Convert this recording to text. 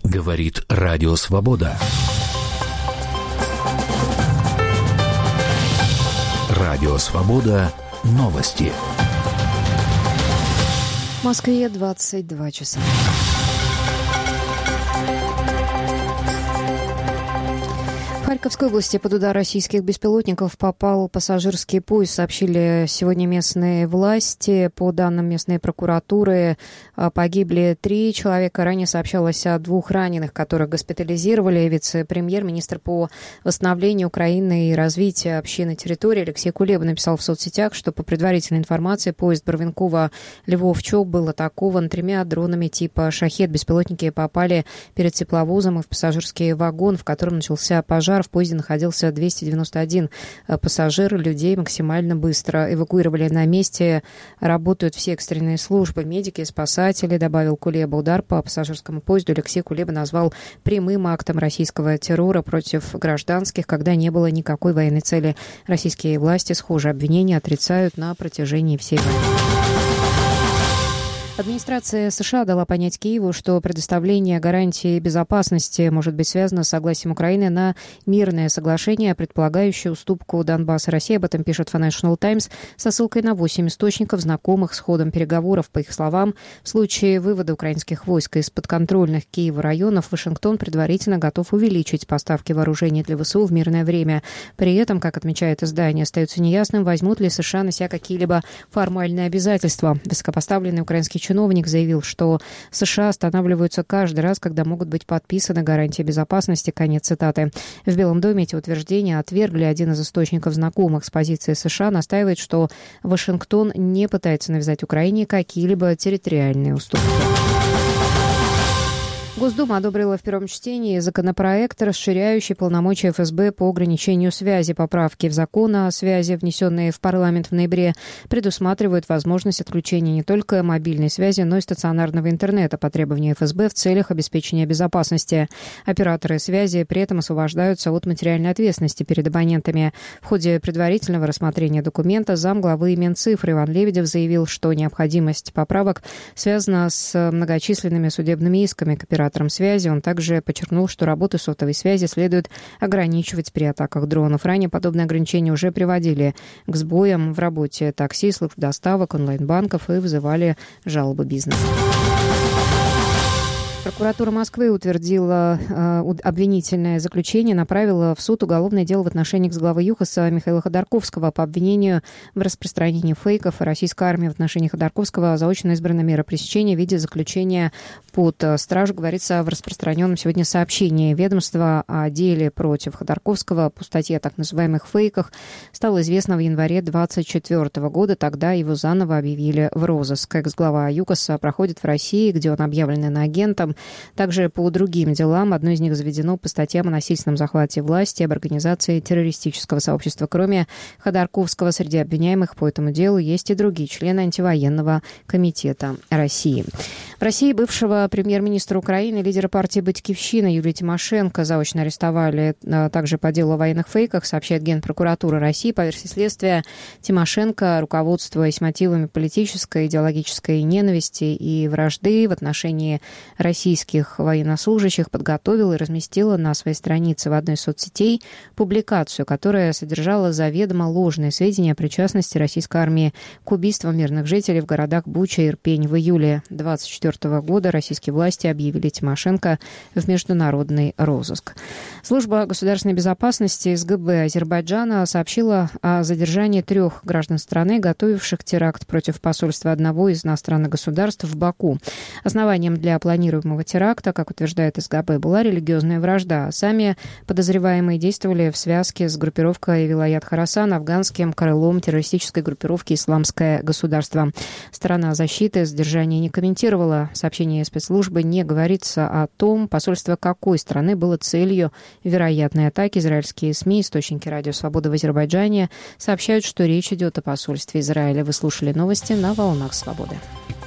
Говорит Радио Свобода. Радио Свобода. Новости. В Москве 22 часа. В Харьковской области под удар российских беспилотников попал пассажирский поезд, сообщили сегодня местные власти. По данным местной прокуратуры, погибли 3 человека. Ранее сообщалось о 2 раненых, которых госпитализировали. Вице-премьер-министр по восстановлению Украины и развитию общины территории Алексей Кулеба написал в соцсетях, что по предварительной информации поезд Барвинкова-Львов-Чоп был атакован 3 дронами типа «Шахед». Беспилотники попали перед тепловозом и в пассажирский вагон, в котором начался пожар. В поезде находился 291 пассажир. Людей максимально быстро эвакуировали на месте. Работают все экстренные службы, медики, спасатели, добавил Кулеба. Удар по пассажирскому поезду Алексей Кулеба назвал прямым актом российского террора против гражданских, когда не было никакой военной цели. Российские власти схожие обвинения отрицают на протяжении всей войны. Администрация США дала понять Киеву, что предоставление гарантии безопасности может быть связано с согласием Украины на мирное соглашение, предполагающее уступку Донбасса России. Об этом пишет Financial Times со ссылкой на 8 источников, знакомых с ходом переговоров. По их словам, в случае вывода украинских войск из подконтрольных Киеву районов Вашингтон предварительно готов увеличить поставки вооружений для ВСУ в мирное время. При этом, как отмечает издание, остается неясным, возьмут ли США на себя какие-либо формальные обязательства. Высокопоставленный украинский чиновник заявил, что США останавливаются каждый раз, когда могут быть подписаны гарантии безопасности. Конец цитаты. В Белом доме эти утверждения отвергли. Один из источников, знакомых с позицией США, настаивает, что Вашингтон не пытается навязать Украине какие-либо территориальные уступки. Госдума одобрила в первом чтении законопроект, расширяющий полномочия ФСБ по ограничению связи. Поправки в закон о связи, внесенные в парламент в ноябре, предусматривают возможность отключения не только мобильной связи, но и стационарного интернета по требованию ФСБ в целях обеспечения безопасности. Операторы связи при этом освобождаются от материальной ответственности перед абонентами. В ходе предварительного рассмотрения документа замглавы Минцифры Иван Лебедев заявил, что необходимость поправок связана с многочисленными судебными исками к операторам связи. Он также подчеркнул, что работу сотовой связи следует ограничивать при атаках дронов. Ранее подобные ограничения уже приводили к сбоям в работе такси, служб доставок, онлайн-банков и вызывали жалобы бизнеса. Прокуратура Москвы утвердила обвинительное заключение, направила в суд уголовное дело в отношении экс-главы ЮХОСа Михаила Ходорковского по обвинению в распространении фейков. Российской армии в отношении Ходорковского заочно избрана мера пресечения в виде заключения под стражу, говорится в распространенном сегодня сообщении. Ведомства о деле против Ходорковского по статье о так называемых фейках стало известно в январе 2024 года. Тогда его заново объявили в розыск. Экс-глава ЮКОСа проходит в России, где он объявлен иноагентом. Также по другим делам. Одно из них заведено по статьям о насильственном захвате власти, об организации террористического сообщества. Кроме Ходорковского, среди обвиняемых по этому делу есть и другие члены антивоенного комитета России. В России бывшего премьер-министра Украины, лидера партии «Батькивщина» Юлию Тимошенко заочно арестовали также по делу о военных фейках, сообщает Генпрокуратура России. По версии следствия, Тимошенко, руководствуясь мотивами политической, идеологической ненависти и вражды в отношении российских военнослужащих, подготовила и разместила на своей странице в одной из соцсетей публикацию, которая содержала заведомо ложные сведения о причастности российской армии к убийствам мирных жителей в городах Буча и Ирпень. В июле 2024 года российские власти объявили Тимошенко в международный розыск. Служба государственной безопасности СГБ Азербайджана сообщила о задержании 3 граждан страны, готовивших теракт против посольства одного из иностранных государств в Баку. Основанием для планируемого теракта, как утверждает СГБ, была религиозная вражда. Сами подозреваемые действовали в связке с группировкой Вилаят Хорасан, афганским крылом террористической группировки «Исламское государство». Сторона защиты задержание не комментировала. В сообщении спецслужбы не говорится о том, посольство какой страны было целью вероятной атаки. Израильские СМИ, источники Радио Свобода в Азербайджане, сообщают, что речь идет о посольстве Израиля. Вы слушали новости на «Волнах Свободы».